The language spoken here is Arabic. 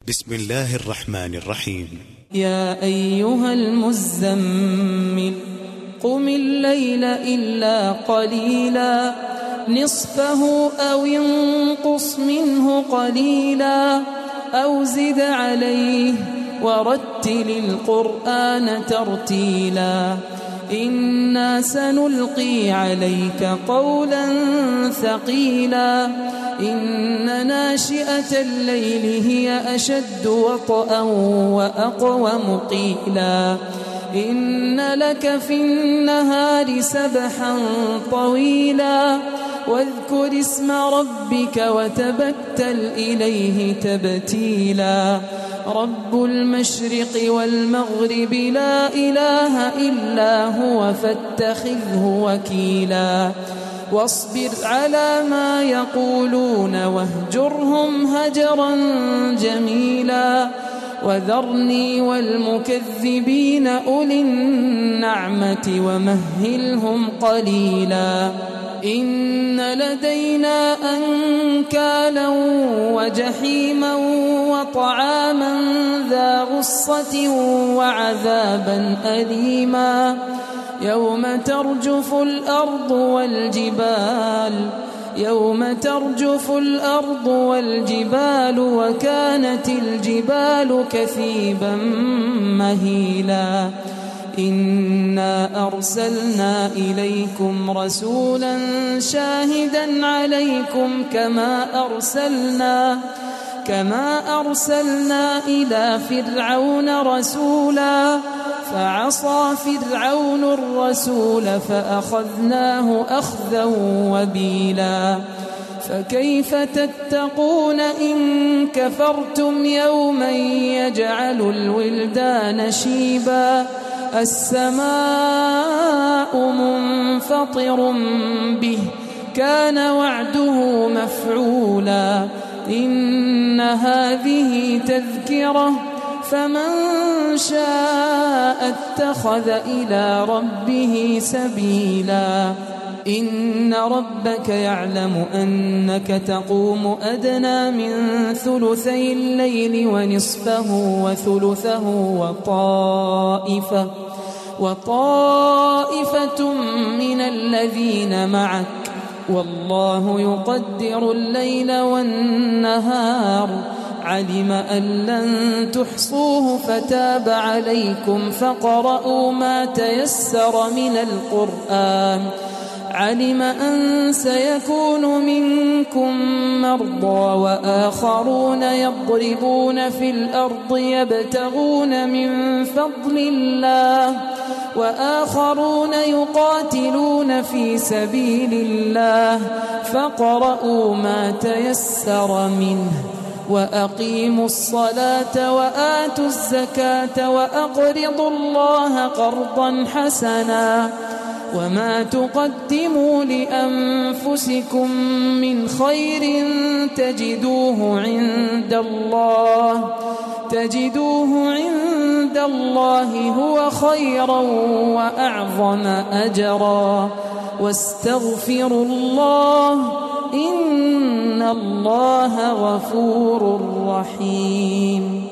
بسم الله الرحمن الرحيم. يا أيها المزمل قم الليل إلا قليلا نصفه أو انقص منه قليلا أو زد عليه ورتل القرآن ترتيلا إنا سنلقي عليك قولا ثقيلا إن ناشئة الليل هي أشد وطئا وأقوم قيلا إن لك في النهار سبحا طويلا واذكر اسم ربك وتبتل إليه تبتيلا رب المشرق والمغرب لا إله إلا هو فاتخذه وكيلا واصبر على ما يقولون واهجرهم هجرا جميلا وذرني والمكذبين أولي النعمة ومهلهم قليلا إن لدينا أنكالا وجحيما وطعاما ذا غصة وعذابا أليما يوم ترجف الأرض والجبال وكانت الجبال كثيبا مهيلا إنا أرسلنا إليكم رسولا شاهدا عليكم كما أرسلنا إلى فرعون رسولا فعصى فرعون الرسول فأخذناه أخذا وبيلا فكيف تتقون إن كفرتم يوما يجعل الولدان شيبا السماء منفطر به كان وعده مفعولا إن هذه تذكرة فمن شاء اتخذ إلى ربه سبيلا إن ربك يعلم أنك تقوم أدنى من ثلثي الليل ونصفه وثلثه وطائفة من الذين معك والله يقدر الليل والنهار علم أن لن تحصوه فتاب عليكم فقرؤوا ما تيسر من القرآن علم أن سيكون منكم مرضى وآخرون يضربون في الأرض يبتغون من فضل الله وآخرون يقاتلون في سبيل الله فقرؤوا ما تيسر منه وأقيموا الصلاة وآتوا الزكاة وأقرضوا الله قرضا حسنا وما تقدموا لأنفسكم من خير تجدوه عند الله هو خيرا وأعظم أجرا واستغفروا الله إن الله غفور رحيم.